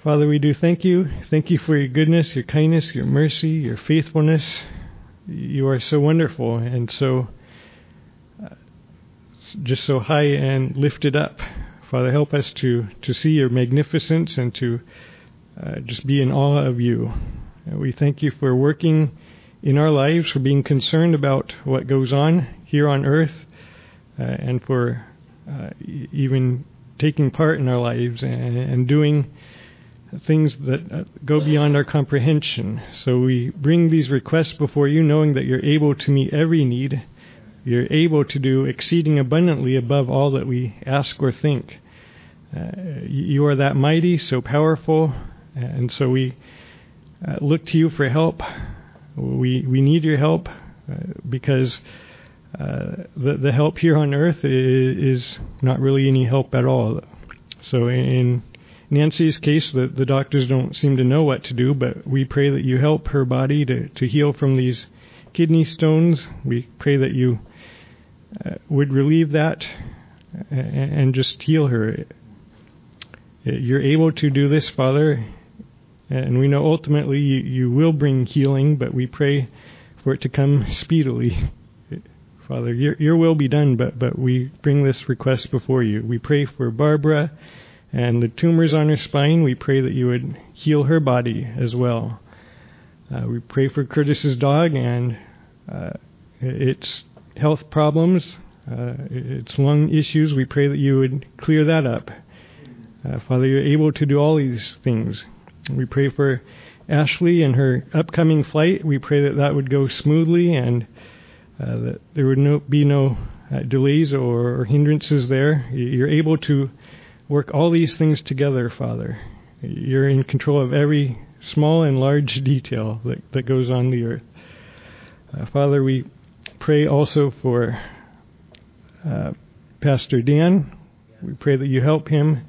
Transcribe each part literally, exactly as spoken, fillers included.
Father, we do thank you. Thank you for your goodness, your kindness, your mercy, your faithfulness. You are so wonderful and so uh, just so high and lifted up. Father, help us to, to see your magnificence and to uh, just be in awe of you. And we thank you for working in our lives, for being concerned about what goes on here on earth, uh, and for uh, even taking part in our lives and, and doing things that go beyond our comprehension. So we bring these requests before you, knowing that you're able to meet every need. You're able to do exceeding abundantly above all that we ask or think. Uh, you are that mighty, so powerful, and so we uh, look to you for help. We we need your help uh, because uh, the the help here on earth is, is not really any help at all. So in Nancy's case, the, the doctors don't seem to know what to do, but we pray that you help her body to, to heal from these kidney stones. We pray that you uh, would relieve that and, and just heal her. You're able to do this, Father, and we know ultimately you, you will bring healing, but we pray for it to come speedily. Father, your, your will be done, but, but we bring this request before you. We pray for Barbara and the tumors on her spine. We pray that you would heal her body as well. Uh, we pray for Curtis's dog and uh, its health problems, uh, its lung issues. We pray that you would clear that up. Uh, Father, you're able to do all these things. We pray for Ashley and her upcoming flight. We pray that that would go smoothly and uh, that there would no, be no uh, delays or, or hindrances there. You're able to work all these things together, Father. You're in control of every small and large detail that, that goes on the earth. Uh, Father, we pray also for uh, Pastor Dan. We pray that you help him.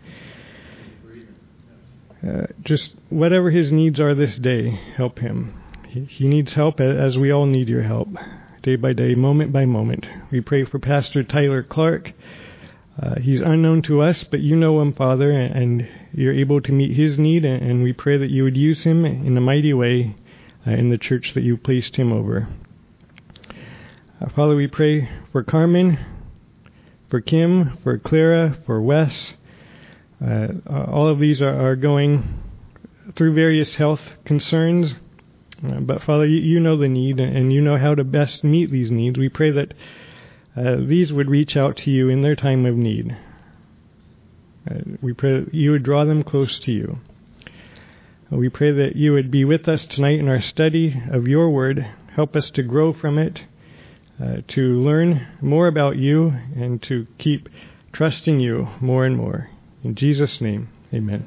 Uh, just whatever his needs are this day, help him. He, he needs help as we all need your help, day by day, moment by moment. We pray for Pastor Tyler Clark. Uh, he's unknown to us, but you know him, Father, and you're able to meet his need, and we pray that you would use him in a mighty way uh, in the church that you placed him over. Uh, Father, we pray for Carmen, for Kim, for Clara, for Wes. Uh, all of these are, are going through various health concerns, uh, but Father, you, you know the need, and you know how to best meet these needs. We pray that Uh, these would reach out to you in their time of need. Uh, we pray that you would draw them close to you. Uh, we pray that you would be with us tonight in our study of your word. Help us to grow from it, uh, to learn more about you, and to keep trusting you more and more. In Jesus' name, amen.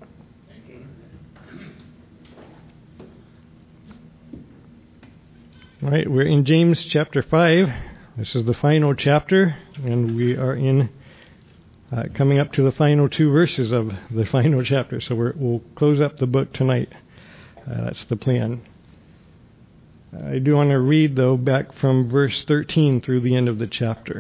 All right, we're in James chapter five. This is the final chapter, and we are in uh, coming up to the final two verses of the final chapter. So we're, we'll close up the book tonight. Uh, that's the plan. I do want to read, though, back from verse thirteen through the end of the chapter.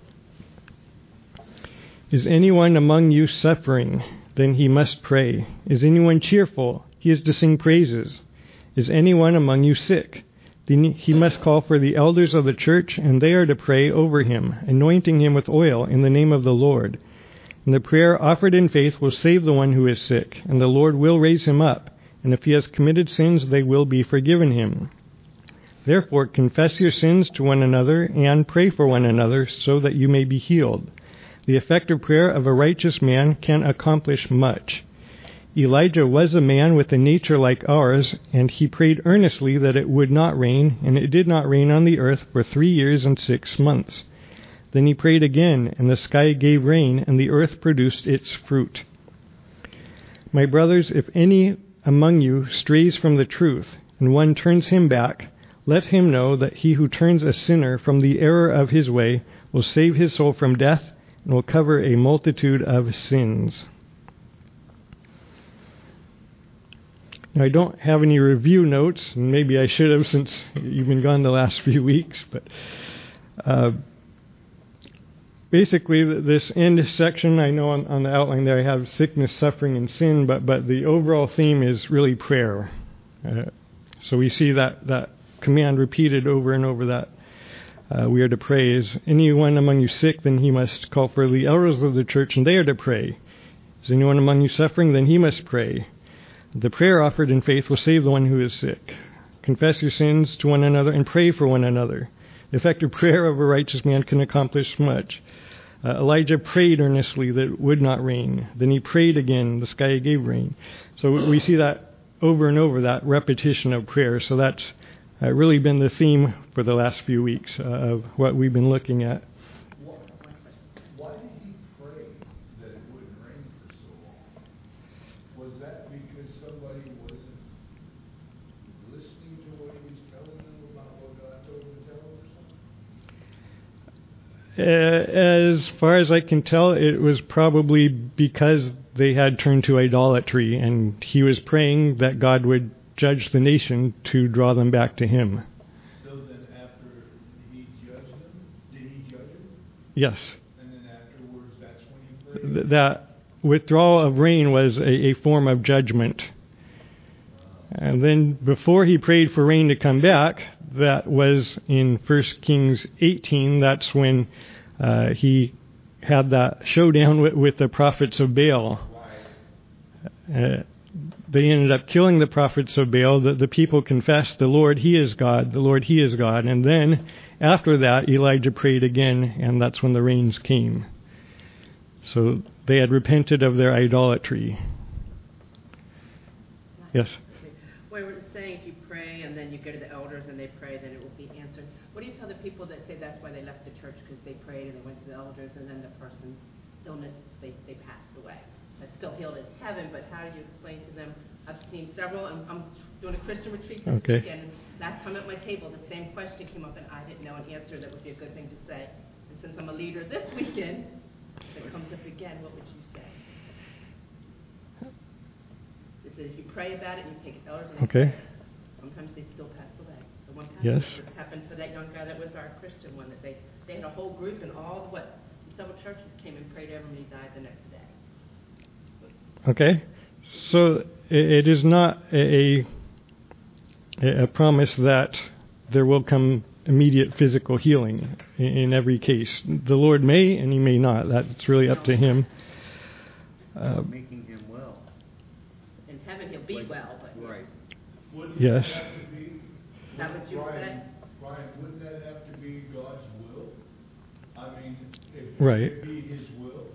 Is anyone among you suffering? Then he must pray. Is anyone cheerful? He is to sing praises. Is anyone among you sick? Then he must call for the elders of the church, and they are to pray over him, anointing him with oil in the name of the Lord. And the prayer offered in faith will save the one who is sick, and the Lord will raise him up. And if he has committed sins, they will be forgiven him. Therefore, confess your sins to one another, and pray for one another, so that you may be healed. The effective prayer of a righteous man can accomplish much. Elijah was a man with a nature like ours, and he prayed earnestly that it would not rain, and it did not rain on the earth for three years and six months. Then he prayed again, and the sky gave rain, and the earth produced its fruit. My brothers, if any among you strays from the truth, and one turns him back, let him know that he who turns a sinner from the error of his way will save his soul from death, and will cover a multitude of sins. Now, I don't have any review notes, and maybe I should have since you've been gone the last few weeks, but uh, basically, this end section, I know on, on the outline there I have sickness, suffering, and sin, but, but the overall theme is really prayer. Uh, so we see that, that command repeated over and over, that uh, we are to pray. Is anyone among you sick, then he must call for the elders of the church, and they are to pray. Is anyone among you suffering, then he must pray. The prayer offered in faith will save the one who is sick. Confess your sins to one another and pray for one another. The effective prayer of a righteous man can accomplish much. Uh, Elijah prayed earnestly that it would not rain. Then he prayed again. The sky gave rain. So we see that over and over, that repetition of prayer. So that's uh, really been the theme for the last few weeks uh, of what we've been looking at. Why did he pray that it wouldn't rain for so long? Was that because somebody wasn't listening to what he was telling them about what God told him to tell them or something? Uh, as far as I can tell, it was probably because they had turned to idolatry, and he was praying that God would judge the nation to draw them back to him. So then after he judged them, did he judge them? Yes. And then afterwards, that's when he prayed? Th- that withdrawal of rain was a, a form of judgment. And then before he prayed for rain to come back, that was in First Kings eighteen. That's when uh, he had that showdown with, with the prophets of Baal. Uh, they ended up killing the prophets of Baal. The, the people confessed, the Lord, He is God. The Lord, He is God. And then after that, Elijah prayed again, and that's when the rains came. So they had repented of their idolatry. Yes? Well, we're saying if you pray and then you go to the elders and they pray, then it will be answered. What do you tell the people that say that's why they left the church, because they prayed and they went to the elders and then the person's illness, they, they passed away? That's still healed in heaven, but how do you explain to them? I've seen several. I'm, I'm doing a Christian retreat this okay. weekend, and last time at my table, the same question came up, and I didn't know an answer that would be a good thing to say. And since I'm a leader this weekend, if it comes up again, what would you say? It says if you pray about it and you take it elders and okay. pray, sometimes they still pass away. The one time yes. This happened for that young guy that was our Christian one, that they, they had a whole group, and all what several churches came and prayed over him, and he died the next day. Okay, so it is not a, a promise that there will come immediate physical healing in every case. The Lord may and He may not. That's really up to Him. Uh, making him well. In heaven He'll be like, well, but right. Wouldn't yes. That, have to be, that what you Brian, said? Brian, wouldn't that have to be God's will? I mean, if right. it be His will,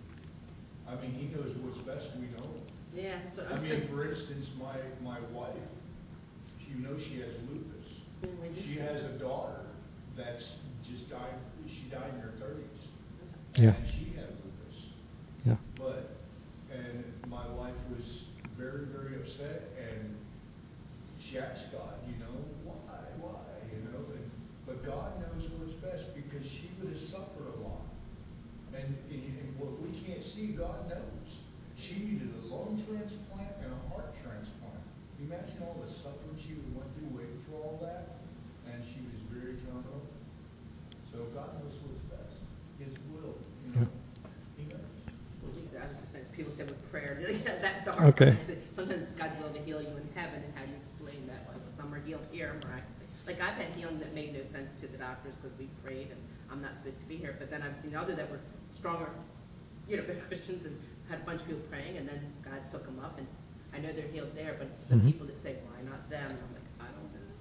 I mean, He knows what's best. We don't. Yeah. So I mean, for instance, my my wife, you know, she has lupus. She has a daughter that's just died. She died in her thirties. Yeah. And she had lupus. Yeah. But and my wife was very very upset, and she asked God, you know, why, why, you know, and, but God knows what's best, because she would have suffered a lot. And, and what we can't see, God knows. She needed a lung transplant and a heart transplant. Can you imagine all the suffering she went through waiting for all that? And she was very terminal. So God knows what's best. His will, you know. He knows. I was just saying, people say with prayer, that's the hard okay. part. Sometimes God's will to heal you in heaven, and how do you explain that? Like, some are healed here, miraculously. Like, I've had healing that made no sense to the doctors because we prayed, and I'm not supposed to be here. But then I've seen others that were stronger, you know, Christians, and had a bunch of people praying, and then God took them up, and I know they're healed there, but it's the mm-hmm. people that say, why not them? And I'm like, I don't know.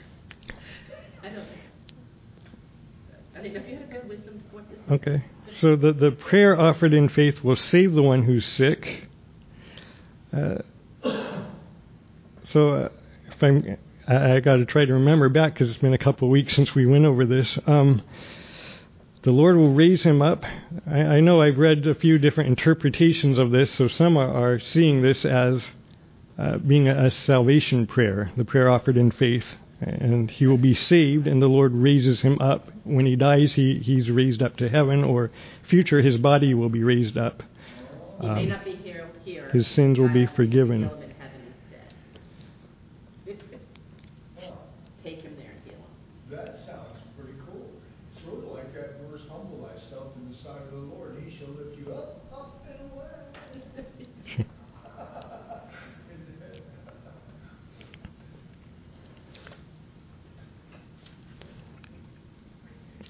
I don't know. I think if you had good wisdom, what this Okay. So the, the prayer offered in faith will save the one who's sick. Uh, so uh, if I'm, I, I got to try to remember back, because it's been a couple of weeks since we went over this. Um, the Lord will raise him up. I, I know I've read a few different interpretations of this, so some are, are seeing this as uh, being a, a salvation prayer, the prayer offered in faith. And he will be saved, and the Lord raises him up. When he dies, he, he's raised up to heaven, or future, his body will be raised up. He Um, may not be here. here. his sins will be God forgiven. Heal him in heaven instead. Take him there and heal him. That sounds pretty cool. Sort of like that verse, humble thyself in the sight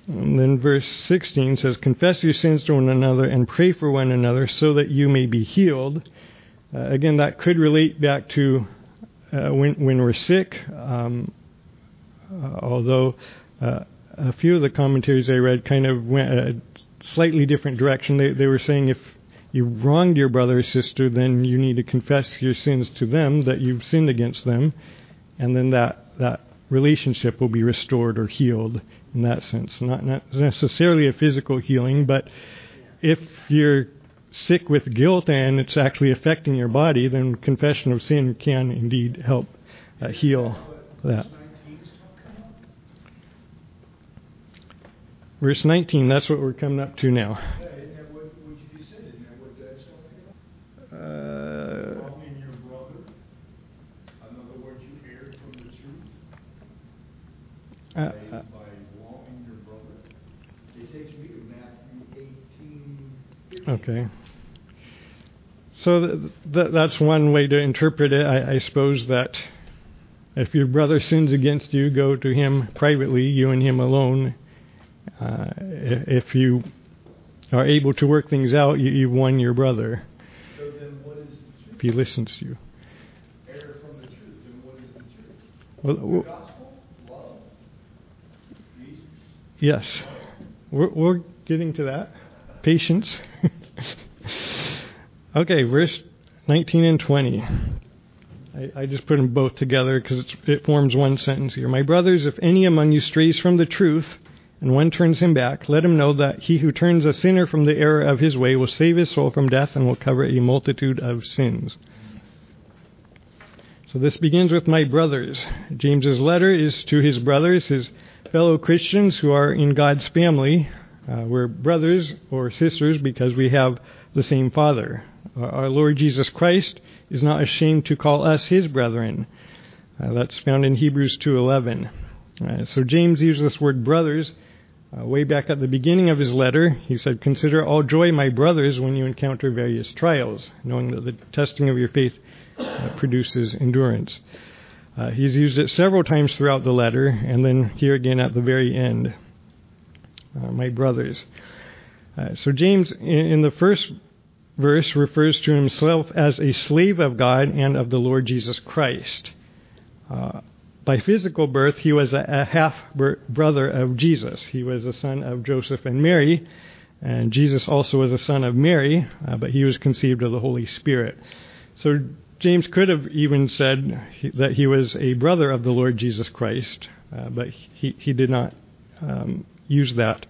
And then verse sixteen says, confess your sins to one another and pray for one another so that you may be healed. Uh, again, that could relate back to uh, when, when we're sick, um, uh, although uh, a few of the commentaries I read kind of went a slightly different direction. They, they were saying if you wronged your brother or sister, then you need to confess your sins to them, that you've sinned against them, and then that, that relationship will be restored or healed in that sense. Not, not necessarily a physical healing, but if you're sick with guilt and it's actually affecting your body, then confession of sin can indeed help uh, heal that. Verse nineteen, that's what we're coming up to now. Yeah, isn't that what, what you just said? Isn't that what that's talking about? Uh, Wronging your brother. In other words, you erred from the truth. uh, by, uh, by wronging your brother. It takes me to Matthew eighteen fifteen. okay. So th- th- that's one way to interpret it. I, I suppose that if your brother sins against you, go to him privately, you and him alone. Uh, if you are able to work things out, you, you've won your brother. So then what is the truth? If he listens to you. Err from the truth. Then what is the truth? Well, The w- gospel? Love? Jesus? yes. We're, we're getting to that. Patience. Okay, verse nineteen and twenty. I, I just put them both together because it forms one sentence here. My brothers, if any among you strays from the truth, and one turns him back, let him know that he who turns a sinner from the error of his way will save his soul from death and will cover a multitude of sins. So this begins with my brothers. James's letter is to his brothers, his fellow Christians who are in God's family. Uh, we're brothers or sisters because we have the same Father. Our Lord Jesus Christ is not ashamed to call us his brethren. Uh, that's found in Hebrews two eleven. Uh, so James used this word brothers uh, way back at the beginning of his letter. He said, consider all joy, my brothers, when you encounter various trials, knowing that the testing of your faith uh, produces endurance. Uh, he's used it several times throughout the letter, and then here again at the very end. Uh, my brothers. Uh, so James, in, in the first verse, refers to himself as a slave of God and of the Lord Jesus Christ. Uh, by physical birth, he was a, a half-brother of Jesus. He was a son of Joseph and Mary, and Jesus also was a son of Mary, uh, but he was conceived of the Holy Spirit. So James could have even said he, that he was a brother of the Lord Jesus Christ, uh, but he, he did not um, use that.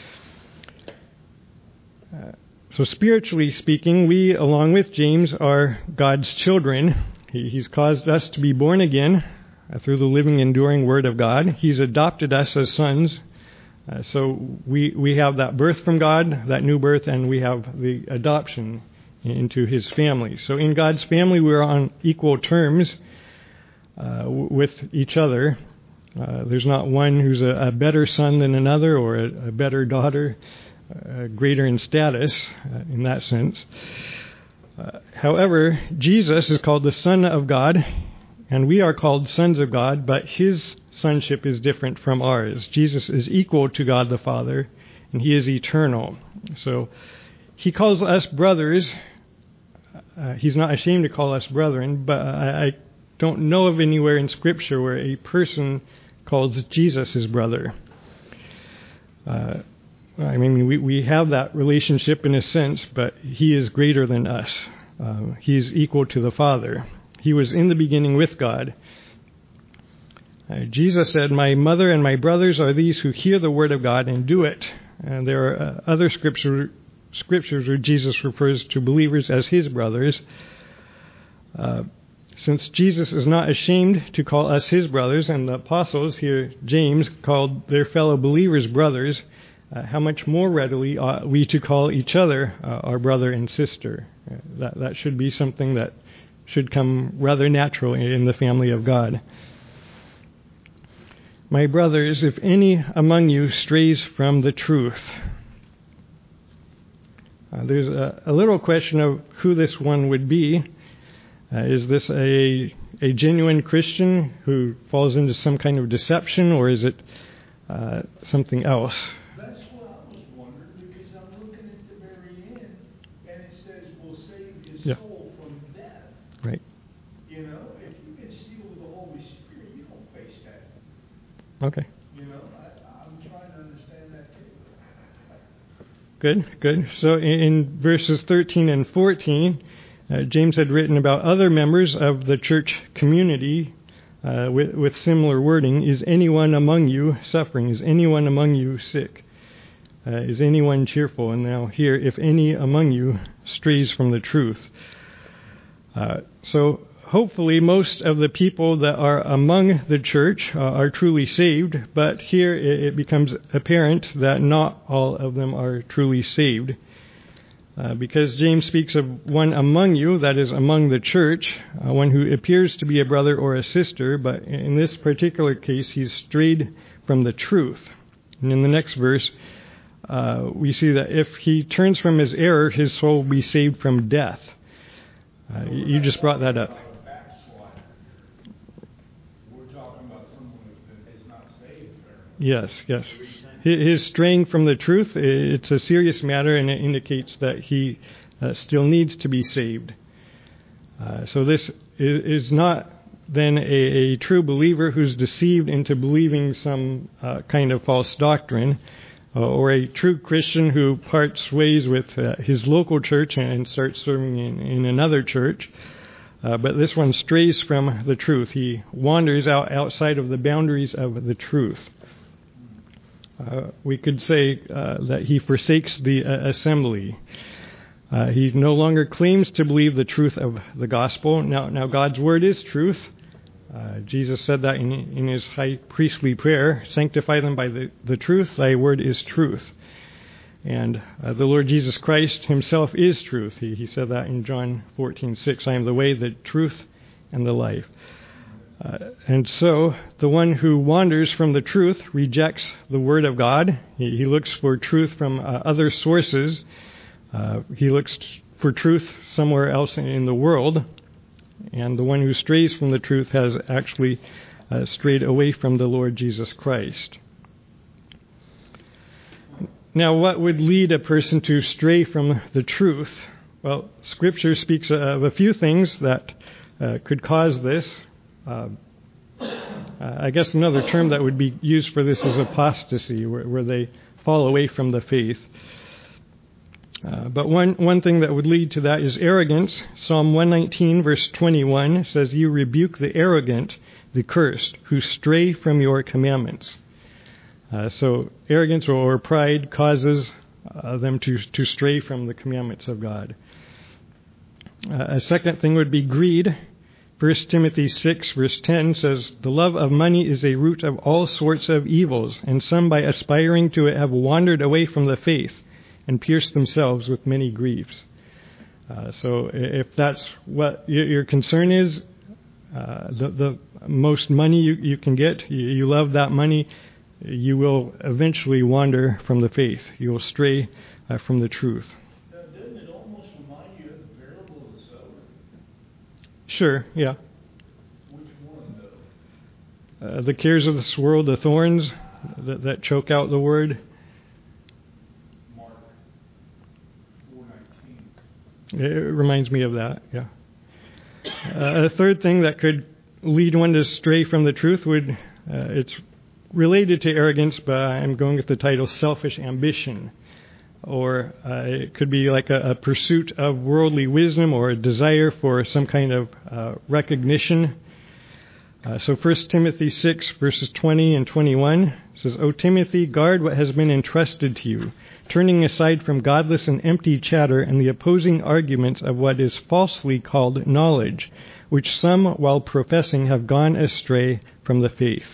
Uh, so spiritually speaking, we, along with James, are God's children. He, he's caused us to be born again uh, through the living, enduring Word of God. He's adopted us as sons. Uh, so we we have that birth from God, that new birth, and we have the adoption into His family. So in God's family, we're on equal terms uh, w- with each other. Uh, there's not one who's a, a better son than another, or a, a better daughter, uh, greater in status uh, in that sense. Uh, however, Jesus is called the Son of God, and we are called sons of God, but His sonship is different from ours. Jesus is equal to God the Father, and He is eternal. So He calls us brothers. Uh, he's not ashamed to call us brethren, but I, I don't know of anywhere in Scripture where a person calls Jesus his brother. Uh, I mean, we, we have that relationship in a sense, but He is greater than us. Uh, he is equal to the Father. He was in the beginning with God. Uh, Jesus said, my mother and my brothers are these who hear the word of God and do it. And there are uh, other scripture, scriptures where Jesus refers to believers as His brothers. Uh, since Jesus is not ashamed to call us His brothers, and the apostles here, James, called their fellow believers brothers, uh, how much more readily ought we to call each other uh, our brother and sister? Uh, that, that should be something that should come rather natural in the family of God. My brothers, if any among you strays from the truth. Uh, there's a, a little question of who this one would be. Uh, is this a a genuine Christian who falls into some kind of deception, or is it uh, something else? Right. You know, if you've been sealed with the Holy Spirit, you don't face that. Okay. You know, I, I'm trying to understand that too. Good, good. So in, in verses thirteen and fourteen, uh, James had written about other members of the church community uh, with, with similar wording. Is anyone among you suffering? Is anyone among you sick? Uh, is anyone cheerful? And now here, if any among you strays from the truth. Uh, so hopefully most of the people that are among the church uh, are truly saved, but here it, it becomes apparent that not all of them are truly saved. Uh, because James speaks of one among you, that is among the church, uh, one who appears to be a brother or a sister, but in this particular case he's strayed from the truth. And in the next verse, uh, we see that if he turns from his error, his soul will be saved from death. Uh, you just brought that up. We're talking about someone that is not saved. Yes, yes. His straying from the truth, it's a serious matter, and it indicates that he uh, still needs to be saved. Uh, so this is not then a, a true believer who's deceived into believing some uh, kind of false doctrine, uh, or a true Christian who parts ways with uh, his local church and starts serving in, in another church. Uh, but this one strays from the truth. He wanders out outside of the boundaries of the truth. Uh, we could say uh, that he forsakes the uh, assembly. Uh, he no longer claims to believe the truth of the gospel. Now, now God's word is truth. Uh, Jesus said that in, in his high priestly prayer, sanctify them by the, the truth, thy word is truth. And uh, the Lord Jesus Christ himself is truth. He, he said that in John fourteen six, I am the way, the truth, and the life. Uh, and so the one who wanders from the truth rejects the word of God. He, he looks for truth from uh, other sources. Uh, he looks for truth somewhere else in the world. And the one who strays from the truth has actually uh, strayed away from the Lord Jesus Christ. Now, what would lead a person to stray from the truth? Well, Scripture speaks of a few things that uh, could cause this. Uh, I guess another term that would be used for this is apostasy, where, where they fall away from the faith. Uh, but one, one thing that would lead to that is arrogance. Psalm one nineteen, verse twenty-one says, you rebuke the arrogant, the cursed, who stray from your commandments. Uh, so arrogance or pride causes uh, them to, to stray from the commandments of God. Uh, a second thing would be greed. First Timothy six, verse ten says, the love of money is a root of all sorts of evils, and some by aspiring to it have wandered away from the faith and pierced themselves with many griefs. Uh, so if that's what your concern is, uh, the, the most money you, you can get, you, you love that money, you will eventually wander from the faith. You will stray uh, from the truth. Now, doesn't it almost remind you of the parable of the sower? Sure, yeah. Which one, though? Uh, the cares of this world, the thorns that, that choke out the word. Mark four nineteen. It reminds me of that, yeah. Uh, a third thing that could lead one to stray from the truth would, uh, it's related to arrogance, but I'm going with the title selfish ambition. Or uh, it could be like a, a pursuit of worldly wisdom or a desire for some kind of uh, recognition. Uh, so First Timothy six, verses twenty and twenty-one says, O Timothy, guard what has been entrusted to you, turning aside from godless and empty chatter and the opposing arguments of what is falsely called knowledge, which some, while professing, have gone astray from the faith.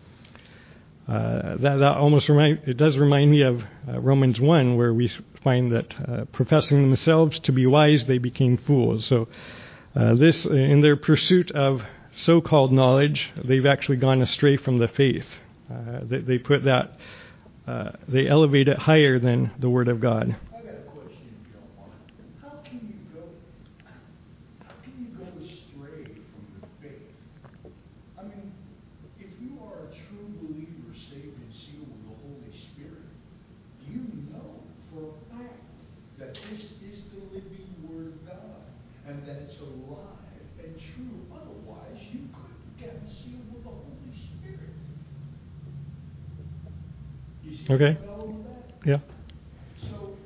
Uh, that, that almost remind, it does remind me of uh, Romans one, where we find that uh, professing themselves to be wise, they became fools. So uh, this, in their pursuit of so-called knowledge, they've actually gone astray from the faith. Uh, they, they put that, uh, they elevate it higher than the Word of God. I got a question, if you don't mind. How can you go? How can you go astray from the faith? I mean, if you are a true believer, saved and sealed with the Holy Spirit, you know for a fact that this is the living Word of God, and that it's alive Okay. Follow with that? Yeah. So,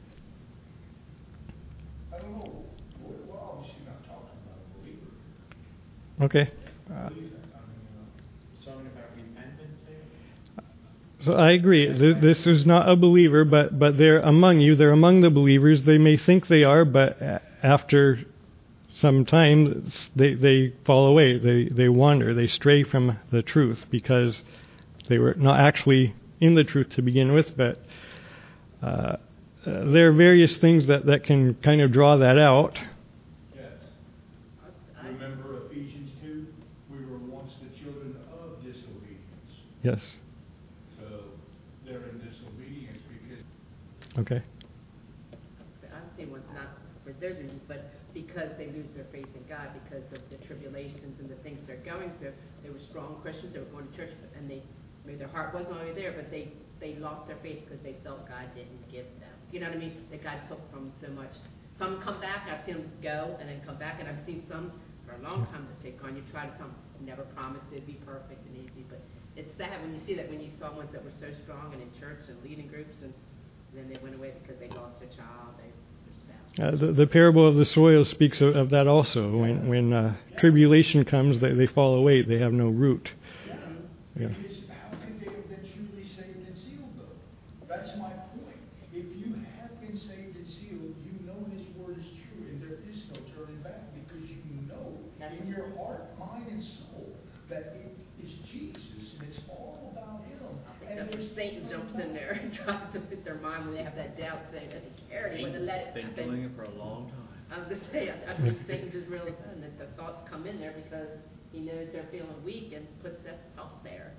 I don't know, we're, we're obviously not talking about a believer. Okay. Uh, What do you think? I mean, uh, Talking about repentance there? So I agree. Th- This is not a believer, but but they're among you. They're among the believers. They may think they are, but a- after some time, s- they they fall away. They they wander. They stray from the truth because they were not actually in the truth to begin with. But uh, uh, there are various things that, that can kind of draw that out. yes. I- Remember Ephesians two? We were once the children of disobedience. Yes. So, they're in disobedience because Okay. I've seen ones not for their reasons, but because they lose their faith in God because of the tribulations and the things they're going through. They were strong Christians, they were going to church, and they maybe their heart wasn't always there, but they, they lost their faith because they felt God didn't give them. You know what I mean? That God took from so much. Some come back, I've seen them go and then come back, and I've seen some for a long time that take on. You try to come, never promised it'd be perfect and easy, but it's sad when you see that, when you saw ones that were so strong and in church and leading groups, and then they went away because they lost a child, they Uh, the, the parable of the soil speaks of, of that also. When when uh, tribulation comes, they, they fall away. They have no root. Yeah. Yeah. Because how could they have been truly saved and sealed, though? That's my point. If you have been saved and sealed, you know His Word is true, and there is no turning back, because you know in your heart, mind, and soul that it is Jesus, and it's all about Him. And That's where there's Satan no jumps turning in back. there and tries to fit their mind when they have that doubt, saying that they care, they wouldn't let it Been happen. doing it for a long time. I was going to say, I, I think Satan just really fun that the thoughts come in there because he knows they're feeling weak and puts that thought there.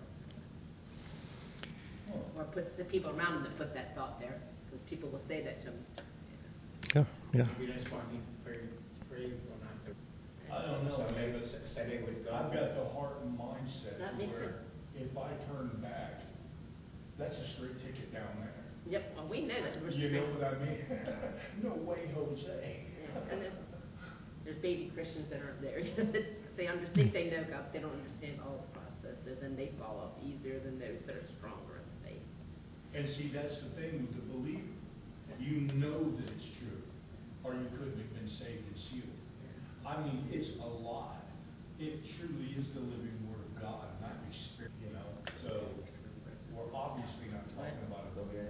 Or puts the people around him that put that thought there, because people will say that to him. Yeah. Yeah. Maybe that's why he prayed, prayed or not to. I don't know. Some of us say with God. I've got the heart and mindset Not me where if I turn back, that's a straight ticket down there. Yep, well, we know that. We're You know straight. what I mean? No way, Jose. Yeah, and there's, there's baby Christians that aren't there. They understand, they know God, they don't understand all the processes, and they fall off easier than those that are stronger in faith. And see, that's the thing with the believer. You know that it's true, or you couldn't have been saved and sealed. I mean, it's alive. It truly is the living Word of God, not experience, you know. So, we're obviously not talking about a believer.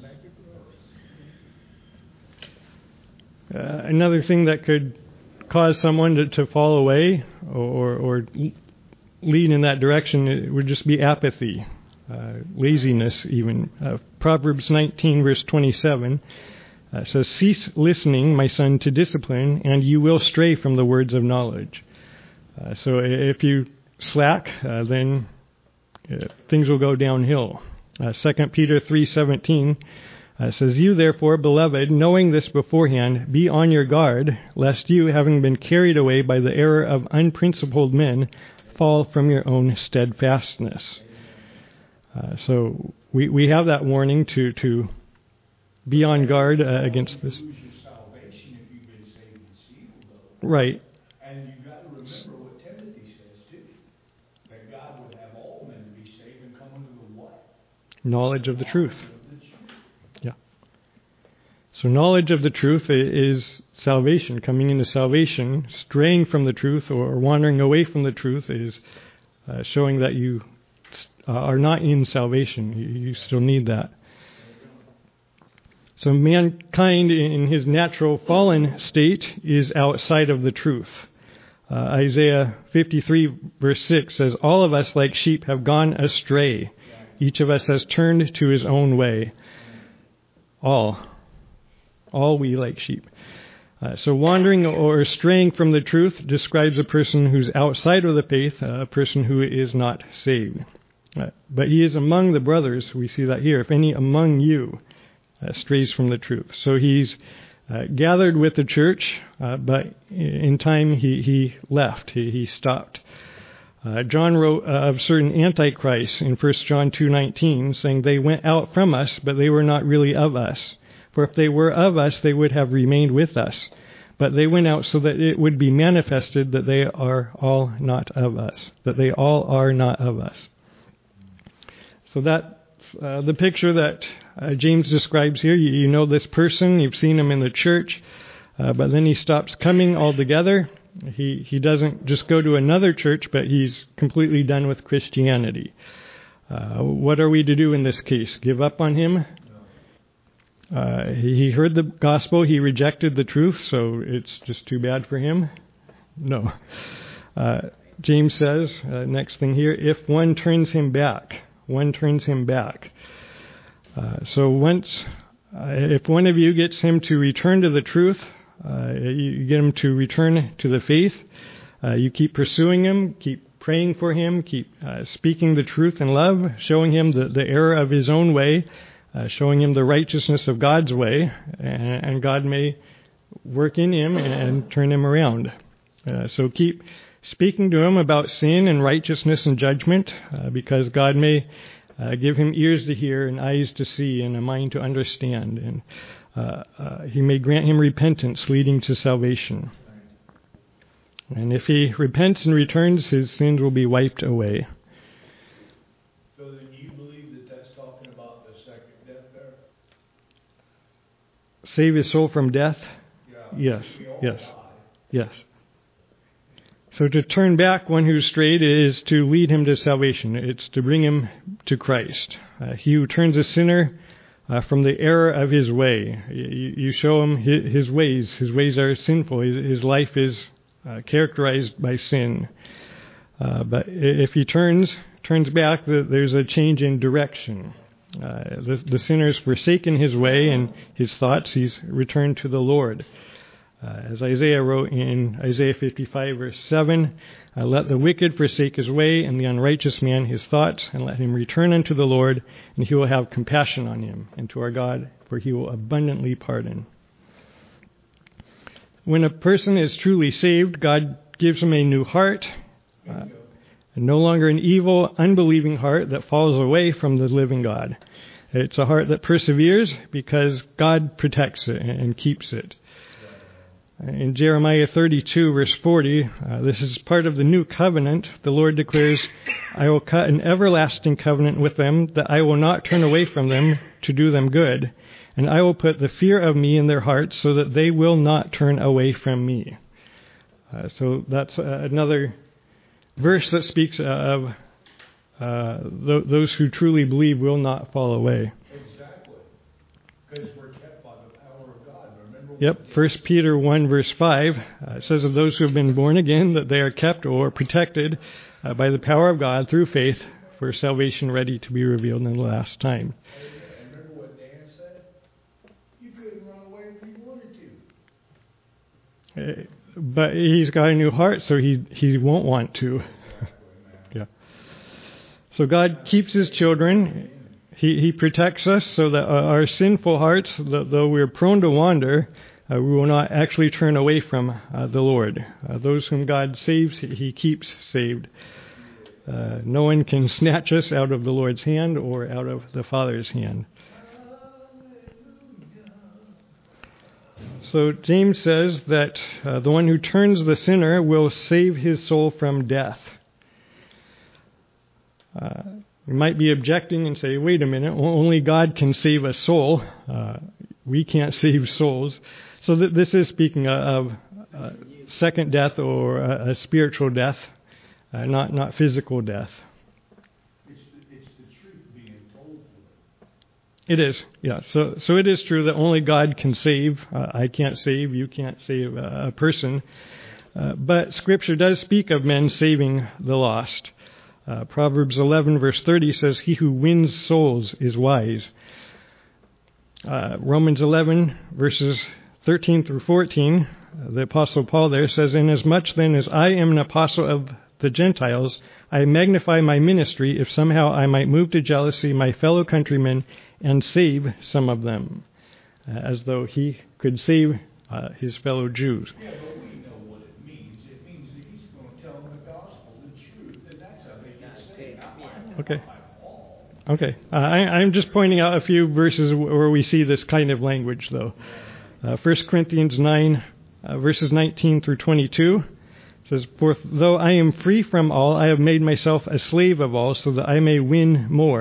Uh, another thing that could cause someone to, to fall away or, or lead in that direction, it would just be apathy, uh, laziness even. Uh, Proverbs nineteen verse twenty-seven uh, says, "Cease listening, my son, to discipline, and you will stray from the words of knowledge." Uh, so if you slack, uh, then uh, things will go downhill. Uh, Second Peter three seventeen Uh, says, "You therefore, beloved, knowing this beforehand, be on your guard, lest you, having been carried away by the error of unprincipled men, fall from your own steadfastness." Uh, so we we have that warning to, to be on guard uh, against this. You lose your salvation if you've been saved and sealed, though. Right. And you've got to remember what Timothy says, too. That God would have all men to be saved and come unto the what? Knowledge of the truth. Knowledge of the truth. So knowledge of the truth is salvation. Coming into salvation, straying from the truth or wandering away from the truth is uh, showing that you uh, are not in salvation. You, you still need that. So mankind in his natural fallen state is outside of the truth. Uh, Isaiah fifty-three verse six says, "All of us like sheep have gone astray. Each of us has turned to his own way." All. All we like sheep. Uh, so wandering or straying from the truth describes a person who's outside of the faith, uh, a person who is not saved. Uh, but he is among the brothers. We see that here. "If any among you uh, strays from the truth." So he's uh, gathered with the church, uh, but in time he, he left. He, he stopped. Uh, John wrote uh, of certain antichrists in First John two nineteen, saying, "They went out from us, but they were not really of us. For if they were of us, they would have remained with us. But they went out so that it would be manifested that they are all not of us, that they all are not of us." So that uh, the picture that uh, James describes here. You, you know this person, you've seen him in the church, uh, but then he stops coming altogether. He he doesn't just go to another church, but he's completely done with Christianity. Uh, what are we to do in this case? Give up on him? Uh, he, he heard the gospel, he rejected the truth, so it's just too bad for him? No. Uh, James says, uh, next thing here, if one turns him back, one turns him back. Uh, so once, uh, if one of you gets him to return to the truth, uh, you get him to return to the faith, uh, you keep pursuing him, keep praying for him, keep uh, speaking the truth in love, showing him the, the error of his own way, uh, showing him the righteousness of God's way, and, and God may work in him and, and turn him around. Uh, so keep speaking to him about sin and righteousness and judgment, uh, because God may uh, give him ears to hear and eyes to see and a mind to understand, and uh, uh, he may grant him repentance leading to salvation. And if he repents and returns, his sins will be wiped away. So then you believe that that's talking about the second death there? Save his soul from death? Yeah. Yes, We all yes, die. yes. So to turn back one who's strayed is to lead him to salvation. It's to bring him to Christ. Uh, he who turns a sinner uh, from the error of his way. You, you show him his, his ways. His ways are sinful. His, his life is uh, characterized by sin. Uh, but if he turns turns back, there's a change in direction. Uh, the, the sinner's forsaken his way and his thoughts. He's returned to the Lord. Uh, as Isaiah wrote in Isaiah fifty-five, verse seven, uh, let the wicked forsake his way, and the unrighteous man his thoughts, and let him return unto the Lord, and he will have compassion on him, and to our God, for he will abundantly pardon. When a person is truly saved, God gives him a new heart, uh, and no longer an evil, unbelieving heart that falls away from the living God. It's a heart that perseveres because God protects it and keeps it. In Jeremiah thirty-two, verse forty, uh, this is part of the new covenant. The Lord declares, I will cut an everlasting covenant with them, that I will not turn away from them to do them good. And I will put the fear of me in their hearts, so that they will not turn away from me. Uh, so that's uh, another verse that speaks of uh, th- those who truly believe will not fall away. Exactly. Because we're kept by the power of God. Remember what Yep, First Peter one, verse five, uh, it says of those who have been born again that they are kept or protected uh, by the power of God through faith for salvation ready to be revealed in the last time. And remember what Dan said? You couldn't run away if you wanted to. Uh, but he's got a new heart, so he, he won't want to. Yeah. So God keeps his children. He, he protects us so that our sinful hearts, though we're prone to wander, uh, we will not actually turn away from uh, the Lord. Uh, those whom God saves, he keeps saved. Uh, no one can snatch us out of the Lord's hand or out of the Father's hand. So James says that uh, the one who turns the sinner will save his soul from death. Uh, we might be objecting and say, wait a minute, only God can save a soul. Uh, we can't save souls. So th- this is speaking of uh, second death or a, a spiritual death, uh, not, not physical death. It's the, it's the truth being told to them. It is, yeah. So, so it is true that only God can save. Uh, I can't save. You can't save a, a person. Uh, but Scripture does speak of men saving the lost. Uh, Proverbs eleven, verse thirty says, "He who wins souls is wise." Uh, Romans eleven, verses thirteen through fourteen, uh, the Apostle Paul there says, "Inasmuch then as I am an apostle of the Gentiles, I magnify my ministry, if somehow I might move to jealousy my fellow countrymen and save some of them," uh, as though he could save uh, his fellow Jews. Yeah, but we know what it means. It means that he's going to tell them the gospel, the truth, and that's how they get saved. Not by, Okay. not by Paul. Okay. Uh, I, I'm just pointing out a few verses where we see this kind of language, though. Uh, First Corinthians nine, uh, verses nineteen through twenty-two. Says, "For though I am free from all, I have made myself a slave of all, so that I may win more.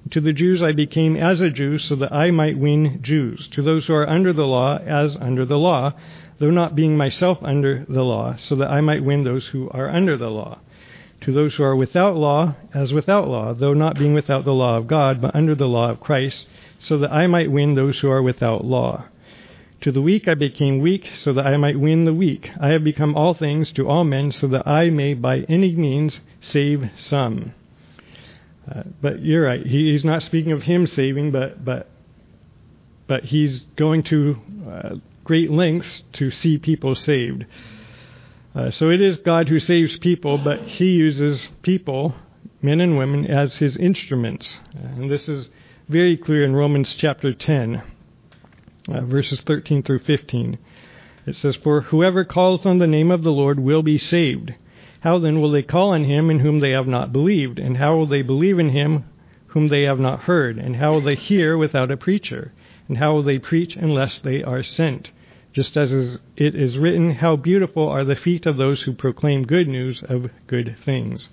To the Jews I became as a Jew, so that I might win Jews. To those who are under the law, as under the law, though not being myself under the law, so that I might win those who are under the law. To those who are without law, as without law, though not being without the law of God, but under the law of Christ, so that I might win those who are without law. To the weak I became weak, so that I might win the weak. I have become all things to all men, so that I may by any means save some. Uh, but you're right. He, he's not speaking of him saving, but but but he's going to uh, great lengths to see people saved. Uh, so it is God who saves people, but he uses people, men and women, as his instruments. And this is very clear in Romans chapter ten, uh, verses thirteen through fifteen. It says, "For whoever calls on the name of the Lord will be saved. How then will they call on him in whom they have not believed? And how will they believe in him whom they have not heard? And how will they hear without a preacher? And how will they preach unless they are sent? Just as it is written, how beautiful are the feet of those who proclaim good news of good things."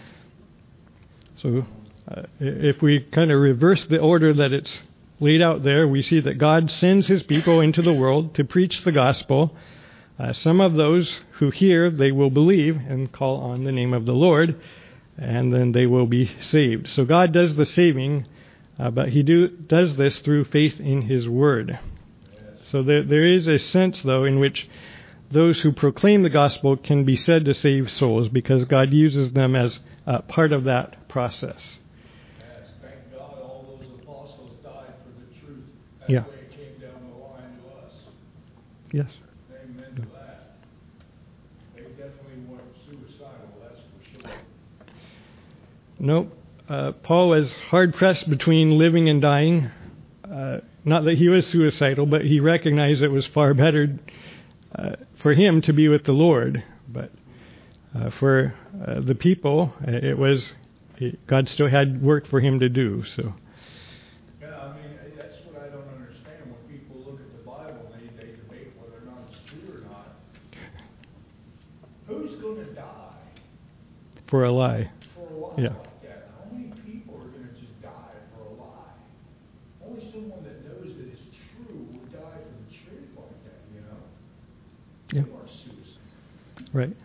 So uh, if we kind of reverse the order that it's laid out there, we see that God sends his people into the world to preach the gospel. Uh, some of those who hear, they will believe and call on the name of the Lord, and then they will be saved. So God does the saving, uh, but he do, does this through faith in his word. So there, there is a sense, though, in which those who proclaim the gospel can be said to save souls because God uses them as uh, part of that process. Yes, thank God all those apostles died for the truth. That Yeah. way it came down the line to us. Yes. Amen to that. They definitely weren't suicidal, that's for sure. Nope. Uh, Paul was hard-pressed between living and dying. Uh, not that he was suicidal, but he recognized it was far better uh, for him to be with the Lord. But uh, for uh, the people, it was it, God still had work for him to do. So. Yeah, I mean, that's what I don't understand. When people look at the Bible, they, they debate whether or not it's true or not. Who's going to die For a lie. for a lie Yeah. like that? How many people are going to just die for a lie? Only someone that knows that it's true would die for the truth like that, you know? Yeah. They are suicide. Right.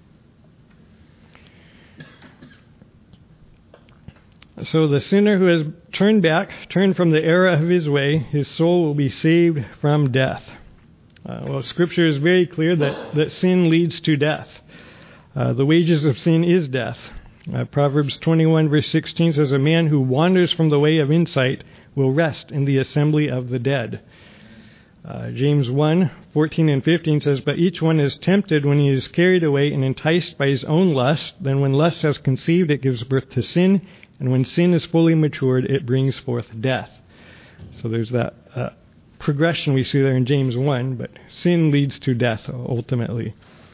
So the sinner who has turned back, turned from the error of his way, his soul will be saved from death. Uh, well, Scripture is very clear that, that sin leads to death. Uh, the wages of sin is death. Uh, Proverbs twenty-one verse sixteen says, "A man who wanders from the way of insight will rest in the assembly of the dead." Uh, James one fourteen and fifteen says, "But each one is tempted when he is carried away and enticed by his own lust. Then when lust has conceived, it gives birth to sin. And when sin is fully matured, it brings forth death." So there's that uh, progression we see there in James one, but sin leads to death ultimately.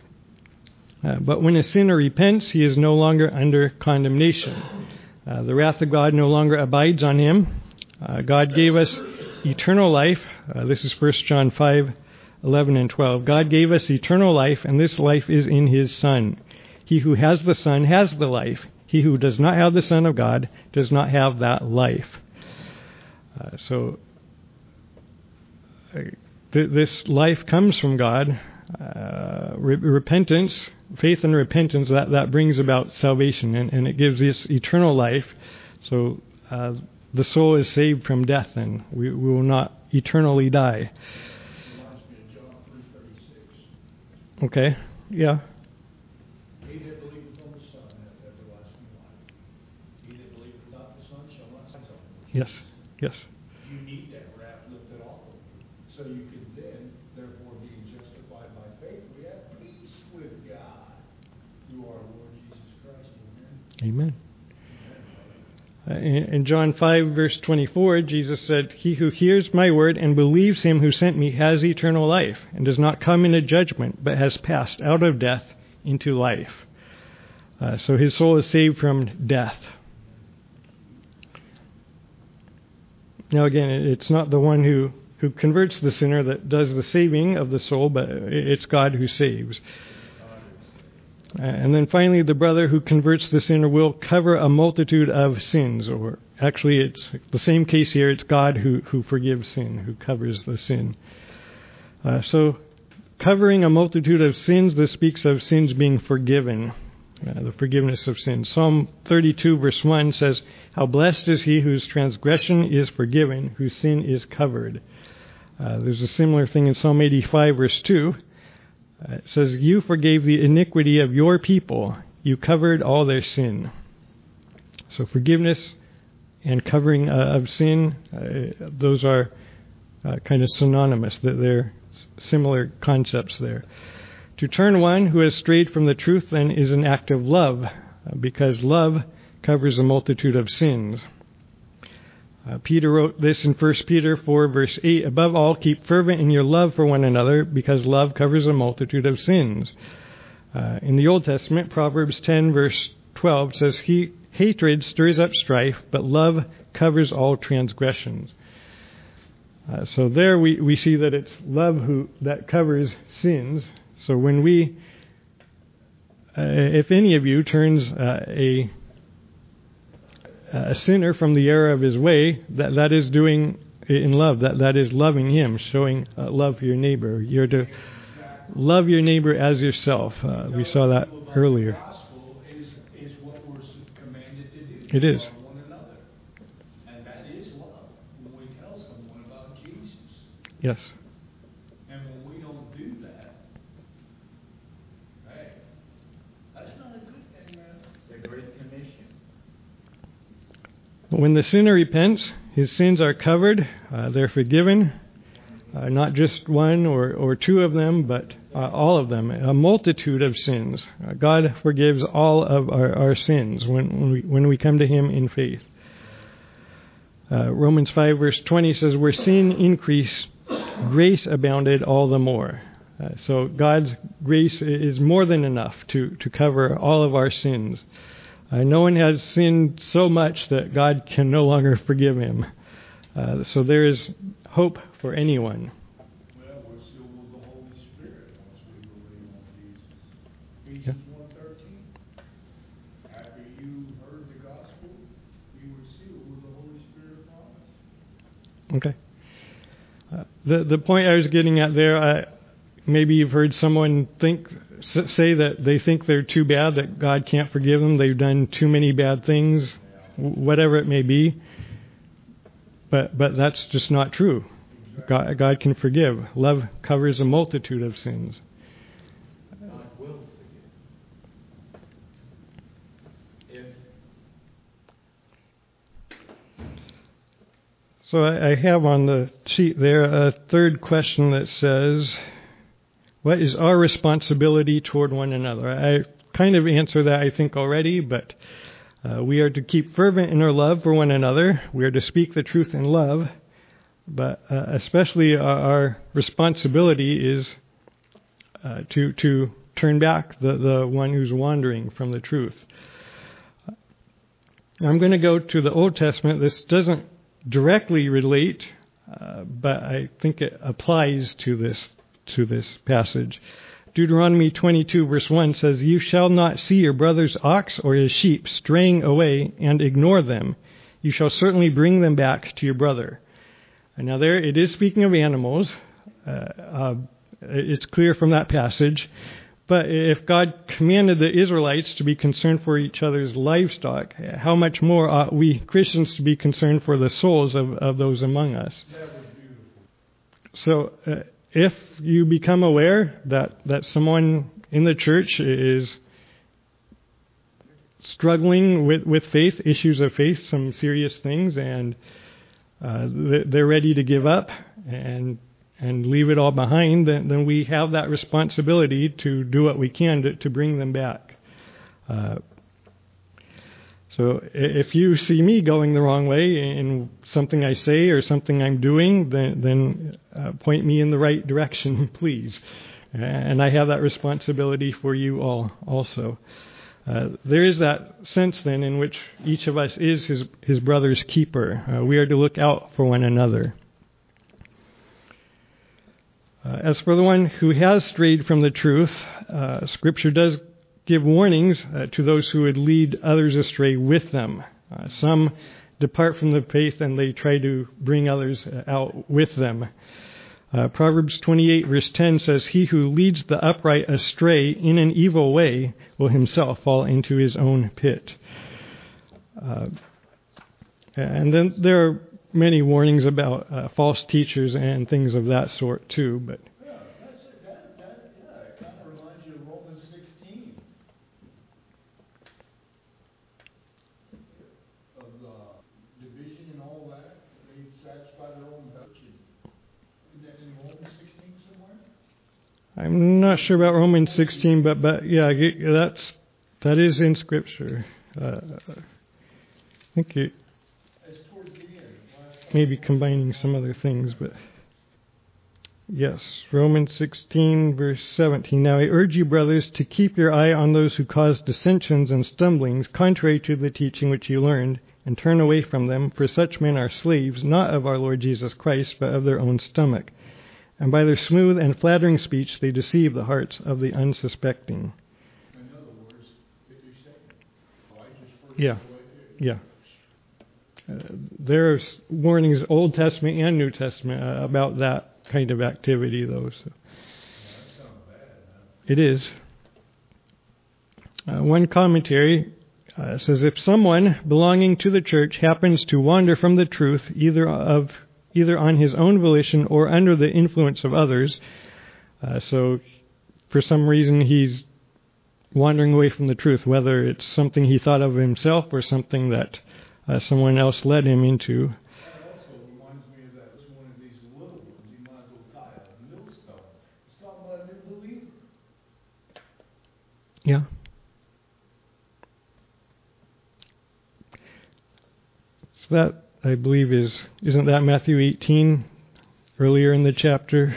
Uh, but when a sinner repents, he is no longer under condemnation. Uh, the wrath of God no longer abides on him. Uh, God gave us eternal life. Uh, this is First John five, eleven and twelve. God gave us eternal life, and this life is in his Son. He who has the Son has the life. He who does not have the Son of God does not have that life. Uh, so uh, th- this life comes from God. Uh, re- repentance, faith and repentance, that, that brings about salvation, and, and it gives us eternal life. So uh, the soul is saved from death, and we, we will not eternally die. Reminds me of John three thirty-six. Okay, yeah. He that believeth on the Son hath everlasting life. He that believeth not the Son shall not see life. Yes, yes. You need that wrath lifted off of you. So you can then, therefore, being justified by faith, we have peace with God. You are Lord Jesus Christ. Amen. Amen. Uh, in, in John five, verse twenty-four, Jesus said, "He who hears my word and believes him who sent me has eternal life, and does not come into judgment, but has passed out of death into life." Uh, so his soul is saved from death. Now again, it's not the one who, who converts the sinner that does the saving of the soul, but it's God who saves. And then finally, the brother who converts the sinner will cover a multitude of sins. Or actually, it's the same case here. It's God who, who forgives sin, who covers the sin. Uh, so, covering a multitude of sins, this speaks of sins being forgiven. Uh, the forgiveness of sins. Psalm thirty-two verse one says, "How blessed is he whose transgression is forgiven, whose sin is covered." Uh, there's a similar thing in Psalm eighty-five verse two. Uh, it says, "You forgave the iniquity of your people. You covered all their sin." So forgiveness and covering uh, of sin, uh, those are uh, kind of synonymous. That they're similar concepts there. To turn one who has strayed from the truth then is an act of love, uh, because love covers a multitude of sins. Uh, Peter wrote this in First Peter four verse eight, "Above all, keep fervent in your love for one another, because love covers a multitude of sins." Uh, in the Old Testament, Proverbs ten verse twelve says, he, "Hatred stirs up strife, but love covers all transgressions." Uh, so there we, we see that it's love who that covers sins. So when we, uh, if any of you turns uh, a a sinner from the error of his way, that that is doing in love. That that is loving him, showing uh, love for your neighbor. You're to love your neighbor as yourself. Uh, we saw that earlier. The gospel is, is what we're commanded to do. It is. Love one another. And that is love. When we tell someone about Jesus. Yes. And when we don't do that, hey, that's not a good thing, man. The Great Commission. When the sinner repents, his sins are covered. Uh, they're forgiven. Uh, not just one or, or two of them, but uh, all of them. A multitude of sins. Uh, God forgives all of our, our sins when, when we when we come to Him in faith. Uh, Romans five verse twenty says, "Where sin increased, grace abounded all the more." Uh, so God's grace is more than enough to, to cover all of our sins. Uh, no one has sinned so much that God can no longer forgive him. Uh, so there is hope for anyone. Well, we're sealed with the Holy Spirit once we believe on Jesus. Ephesians one thirteen. After you heard the gospel, you were sealed with the Holy Spirit promise. Okay. Uh, the the point I was getting at there, I, maybe you've heard someone think say that they think they're too bad, that God can't forgive them. They've done too many bad things, whatever it may be. But but that's just not true. God, God can forgive. Love covers a multitude of sins. God will forgive. If So I, I have on the sheet there a third question that says, what is our responsibility toward one another? I kind of answered that, I think, already, but uh, we are to keep fervent in our love for one another. We are to speak the truth in love, but uh, especially our, our responsibility is uh, to to turn back the, the one who's wandering from the truth. I'm going to go to the Old Testament. This doesn't directly relate, uh, but I think it applies to this to this passage. Deuteronomy twenty-two verse one says, "You shall not see your brother's ox or his sheep straying away and ignore them. You shall certainly bring them back to your brother." And now there it is speaking of animals. Uh, uh, it's clear from that passage. But if God commanded the Israelites to be concerned for each other's livestock, how much more ought we Christians to be concerned for the souls of, of those among us? That was beautiful. So uh, if you become aware that, that someone in the church is struggling with, with faith, issues of faith, some serious things, and uh, they're ready to give up and and leave it all behind, then, then we have that responsibility to do what we can to, to bring them back. Uh, so if you see me going the wrong way in something I say or something I'm doing, then, then uh, point me in the right direction, please. And I have that responsibility for you all also. Uh, there is that sense then in which each of us is his, his brother's keeper. Uh, we are to look out for one another. Uh, as for the one who has strayed from the truth, uh, Scripture does give warnings uh, to those who would lead others astray with them. Uh, some depart from the faith and they try to bring others uh, out with them. Uh, Proverbs twenty-eight verse ten says, "He who leads the upright astray in an evil way will himself fall into his own pit." Uh, and then there are many warnings about uh, false teachers and things of that sort too. But Yeah, that's it. That, that, yeah, it kind of reminds you of Romans sixteen. Of the division and all that. They satisfy their own doctrine. Isn't that in Romans sixteen somewhere? I'm not sure about Romans sixteen, but but yeah, that's that is in Scripture. Uh, I think it That's towards the end. Last may be combining some other things, but yes, Romans sixteen, verse seventeen. "Now I urge you, brothers, to keep your eye on those who cause dissensions and stumblings, contrary to the teaching which you learned, and turn away from them, for such men are slaves, not of our Lord Jesus Christ, but of their own stomach. And by their smooth and flattering speech they deceive the hearts of the unsuspecting." In other words, if you say, oh, I just first Yeah, yeah. Uh, there's warnings, Old Testament and New Testament, uh, about that kind of activity, though. So. It is. Uh, one commentary uh, says, "If someone belonging to the church happens to wander from the truth, either of either on his own volition or under the influence of others," uh, so for some reason he's wandering away from the truth, whether it's something he thought of himself or something that uh, someone else led him into. That also reminds me of that. It's one of these little ones. You might as well tie a millstone. It's talking about a new believer. Yeah. So that, I believe, is, isn't that Matthew eighteen, earlier in the chapter?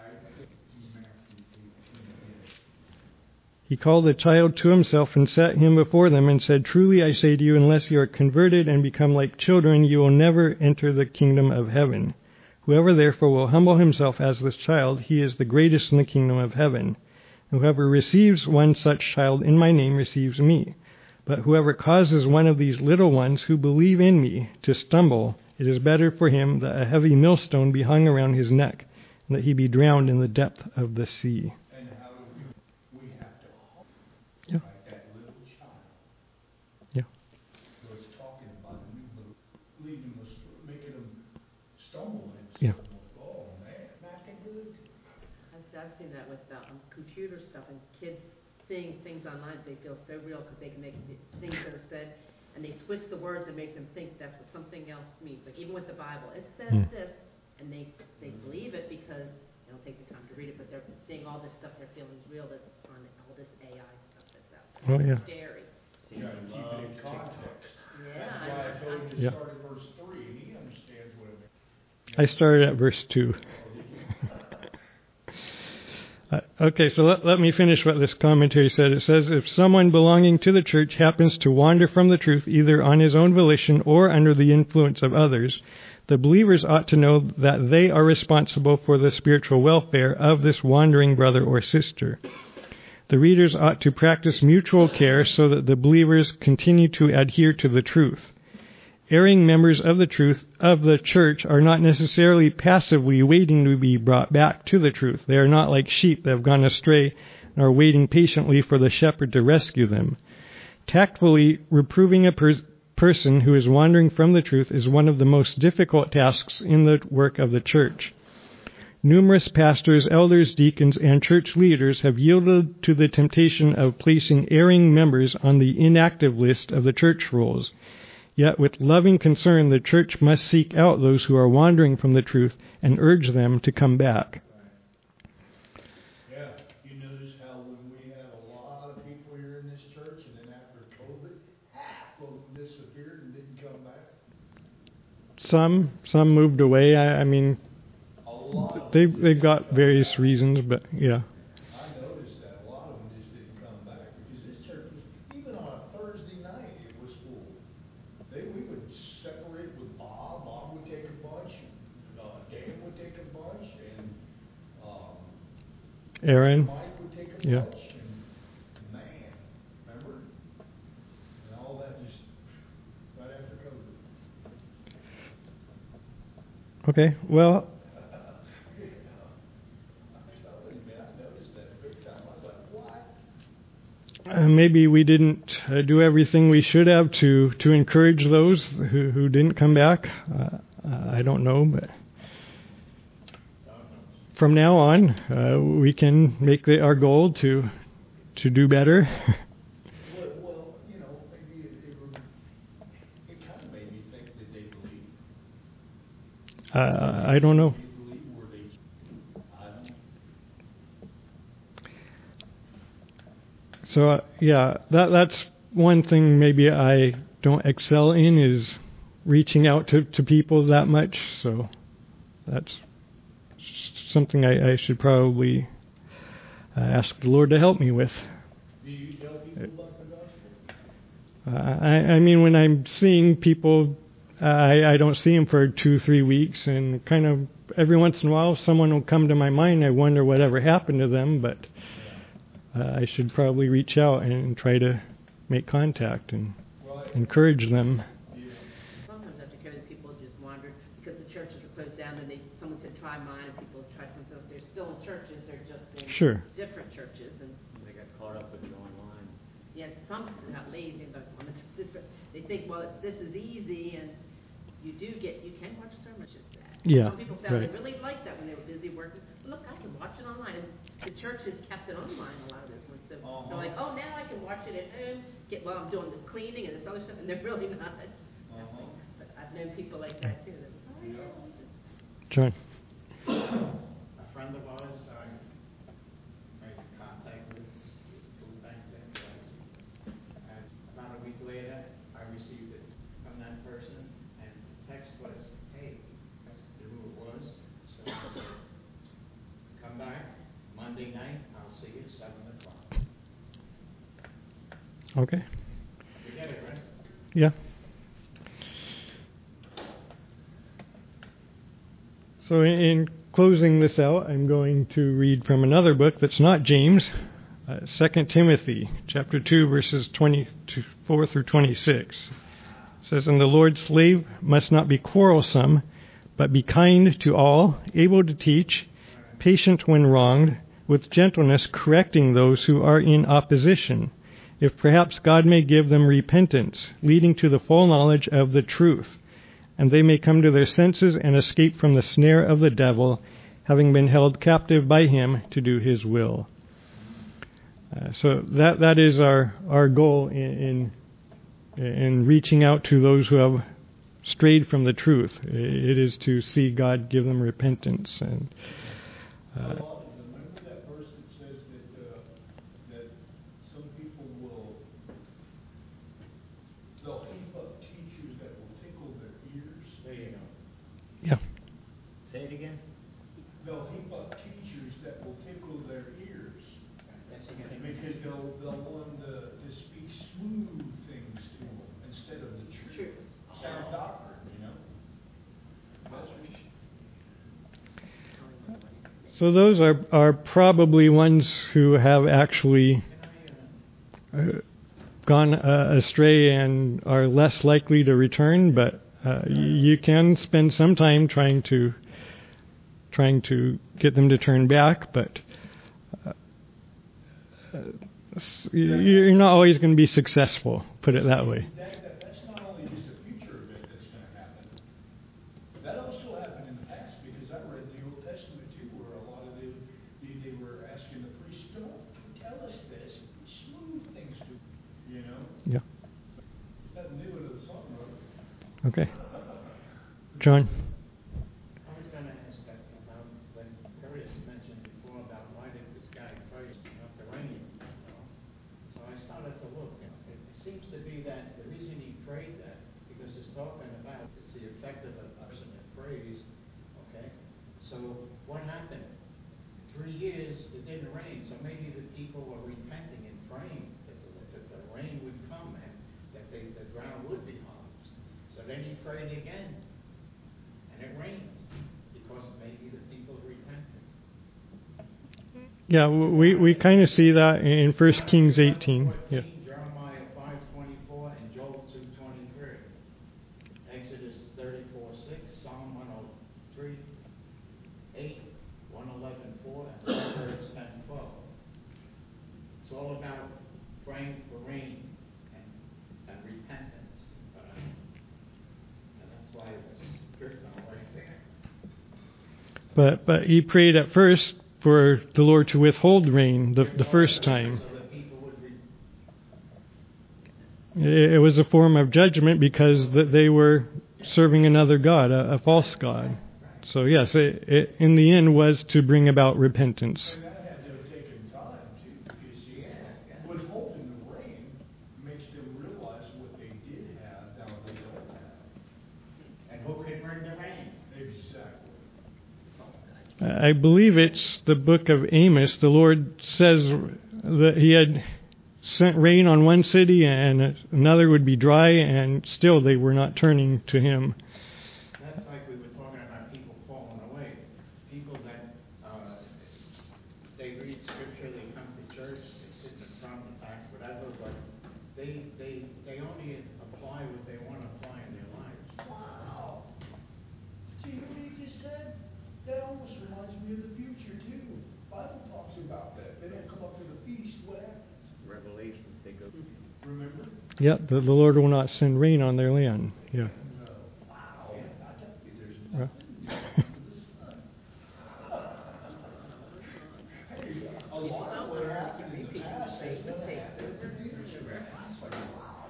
"He called the child to himself and set him before them and said, 'Truly I say to you, unless you are converted and become like children, you will never enter the kingdom of heaven. Whoever therefore will humble himself as this child, he is the greatest in the kingdom of heaven. Whoever receives one such child in my name receives me. But whoever causes one of these little ones who believe in me to stumble, it is better for him that a heavy millstone be hung around his neck, and that he be drowned in the depth of the sea.'" And how do we, we have to humble Yeah. like that little child. Yeah. So it's talking about a new believer, leading them, making them stumble and Yeah. stumble. Oh man, not that good. I've I've seen that with um, computer stuff and kids seeing things online. They feel so real because they can make the things that are said, and they twist the words and make them think that's what something else means. Like even with the Bible, it says Hmm. this, and they they believe it because they don't take the time to read it, but they're seeing all this stuff they're feeling is real. That's on all this A I stuff that's out there. Oh, yeah. It's scary. You gotta keep it in context. Yeah, That's why I I- told him to Yeah. start at verse three, and he understands what it means. I started at verse two. Uh, okay, so let, let me finish what this commentary said. It says, "If someone belonging to the church happens to wander from the truth, either on his own volition or under the influence of others, the believers ought to know that they are responsible for the spiritual welfare of this wandering brother or sister. The readers ought to practice mutual care so that the believers continue to adhere to the truth. Erring members of the truth of the church are not necessarily passively waiting to be brought back to the truth. They are not like sheep that have gone astray and are waiting patiently for the shepherd to rescue them. Tactfully reproving a per- person who is wandering from the truth is one of the most difficult tasks in the work of the church. Numerous pastors, elders, deacons, and church leaders have yielded to the temptation of placing erring members on the inactive list of the church rolls. Yet with loving concern, the church must seek out those who are wandering from the truth and urge them to come back." Yeah, you notice how when we had a lot of people here in this church, and then after COVID, half of them disappeared and didn't come back. Some, some moved away. I, I mean, A lot of they them they've didn't got come various back. reasons, but yeah, I noticed that a lot of them just didn't come back because this church was, even on a Thursday night, it was full. They, we would separate with Bob. Bob would take a bunch. Uh, Dan would take a bunch, and um, Aaron. Mike would take a Yeah. bunch. And man, Okay, well, uh, maybe we didn't uh, do everything we should have to, to encourage those who, who didn't come back. Uh, I don't know, but from now on, uh, we can make it our goal to to do better. Well, well, you know, maybe it, it, were- it kind of made me think that they believe. uh, I don't know. They believe where they, I don't. So uh, yeah, that that's one thing maybe I don't excel in is reaching out to, to people that much. So that's something I, I should probably uh, ask the Lord to help me with. Do you tell people about the gospel? Uh, I, I mean, when I'm seeing people, uh, I, I don't see them for two, three weeks, and kind of every once in a while someone will come to my mind. I wonder whatever happened to them, but uh, I should probably reach out and try to make contact and Right. encourage them. Sometimes after care, the people just wandered because the churches were closed down, and they someone said try mine, and people tried to themselves. They're still in churches, they're just in Sure. different churches, and They got caught up with the online. yeah, some are not lazy, but on the different, they think, well, it's, this is easy, and you do get, you can watch sermons just that. Yeah, Some people found right. they really liked that when they were busy working. Look, I can watch it online, and the church has kept it online a lot of this one. So Uh-huh. they're like, oh, now I can watch it at home, get while I'm doing this cleaning and this other stuff, and they're really not. Uh-huh. But I've known people like that too. That, oh, yeah, I'll just- John. A friend of ours, I made contact with food bank there, right? And about a week later, I received it from that person, and the text was, hey, I knew who it was, so I said, come back Monday night, I'll see you seven o'clock. Okay. You get it, right? Yeah. So in, in closing this out, I'm going to read from another book that's not James, uh, Second Timothy, chapter two, verses twenty-four through twenty-six. It says, "And the Lord's slave must not be quarrelsome, but be kind to all, able to teach, patient when wronged, with gentleness correcting those who are in opposition, if perhaps God may give them repentance, leading to the full knowledge of the truth, and they may come to their senses and escape from the snare of the devil, having been held captive by him to do his will." Uh, so that that is our our goal in, in in reaching out to those who have strayed from the truth. It is to see God give them repentance. And uh, Well, remember that verse that says that, uh, that some people will, they'll heap up teachers that will tickle their ears. There you go. yeah, Say it again? They'll heap up teachers that will tickle their ears. That's again. Because they'll, they'll want to, to speak smooth things to them instead of the truth. Truth. Sound doctrine, you know? That's what you so those are are probably ones who have actually uh, gone uh, astray and are less likely to return. But uh, y- you can spend some time trying to trying to get them to turn back. But uh, uh, s- y- you're not always going to be successful. Put it that way. That, that, that's not only just a future event that's going to happen. That also happened in the past because I read the Old Testament too, where a lot of the, they, they were asking the priests, "Don't tell us this, smooth things to," you know. Yeah. Nothing new under the sun, brother. Okay. John. I was going to ask that about when Curtis mentioned before about why did this guy pray not to rain? You know? So I started to look, and it, it seems to be that the reason he prayed that because it's talking about it's the effect of a person that prays. Okay, so what happened? Three years it didn't rain, so maybe the people were repenting and praying that the, that the rain would come and that they, the ground would be harvest. So then he prayed again. And it rained because maybe the people repented. Yeah, we we kind of see that in First Kings eighteen. Yeah. Jeremiah five twenty-four and Joel two twenty-three. Exodus thirty-four six, Psalm one oh three, eight, one eleven, four, and Proverbs ten, twelve. It's all about praying for rain and, and repentance. But, uh, and that's why it was strict on right there. But but he prayed at first for the Lord to withhold rain the, the first time. So that people would re- It, it was a form of judgment because th- they were serving another god, a, a false god. So yes, it, it in the end was to bring about repentance. And that had to have taken time too, because yeah, withholding the rain makes them realize what they did have now they don't have. and who can bring the rain? Exactly. I believe it's the book of Amos. The Lord says that he had sent rain on one city and another would be dry, and still they were not turning to him. That's like we were talking about people falling away. People that, uh, they read scripture, they come to church, they sit in the front, the back, whatever, but they, they, they only apply what they want to apply in their lives. Wow. See what he just said? That almost reminds me of the future too. Bible talks about that. They don't come up to the feast. What happens? Revelation, they go. Remember? Yeah, the, the Lord will not send rain on their land. Yeah. No. Wow. I tell you, there's Yeah. nothing under the sun. Hey, a lot of what happened in the past has not happened for years. It's like, wow.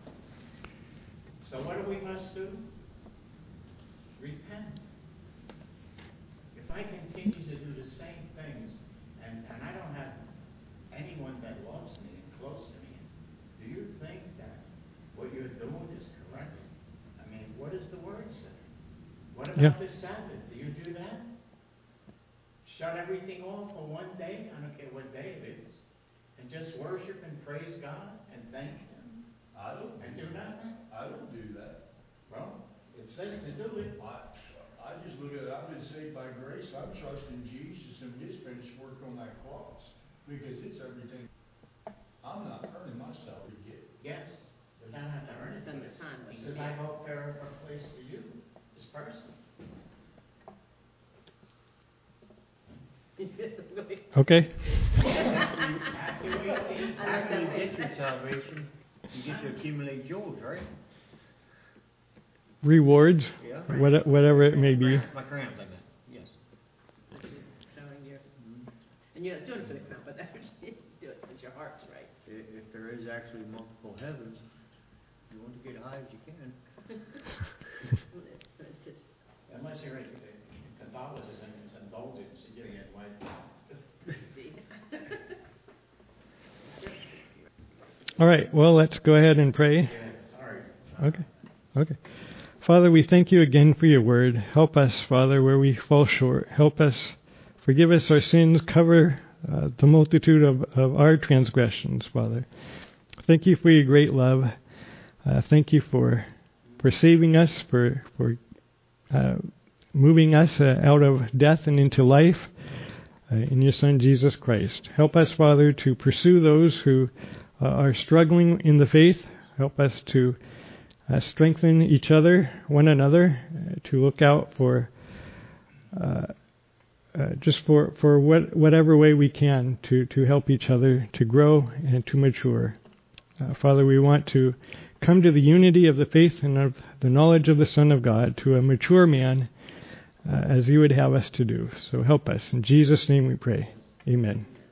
So what do we must do? Repent. If I continue to do the same things, and, and I don't have anyone that loves me and close to me, do you think that what you're doing is correct? I mean, what does the word say? What about Yeah. the Sabbath? Do you do that? Shut everything off for one day? I don't care what day it is. And just worship and praise God and thank Him? I don't. And do nothing? I don't do that. Well, it says to do it. I, I just look at it, I've been saved by grace, I'm trusting Jesus and His finished work on that cross, because it's everything. I'm not earning my salary yet. Yes, you don't have to earn it. Spend the time He with says, it. I hope there are a place for you, this person. Okay. After we, After you get your salvation, you get to accumulate jewels, right? Rewards, Yeah. what, whatever it may be. Like crowns, like that, yes. Showing you, and you're not doing it for the crown, but that's what you do it because your heart's right. If, if there is actually multiple heavens, you want to get high as you can. It's just, unless you're in Catholicism, it's indulgence, you get it like. see. All right, well, let's go ahead and pray. Yeah, sorry. Okay. Okay. Father, we thank you again for your word. Help us, Father, where we fall short. Help us, forgive us our sins, cover uh, the multitude of, of our transgressions, Father. Thank you for your great love. Uh, thank you for for saving us, for for uh, moving us uh, out of death and into life uh, in your Son, Jesus Christ. Help us, Father, to pursue those who uh, are struggling in the faith. Help us to Uh, strengthen each other, one another, uh, to look out for, uh, uh, just for, for what, whatever way we can to, to help each other to grow and to mature. Uh, Father, we want to come to the unity of the faith and of the knowledge of the Son of God, to a mature man, uh, as you would have us to do. So help us. In Jesus' name we pray. Amen.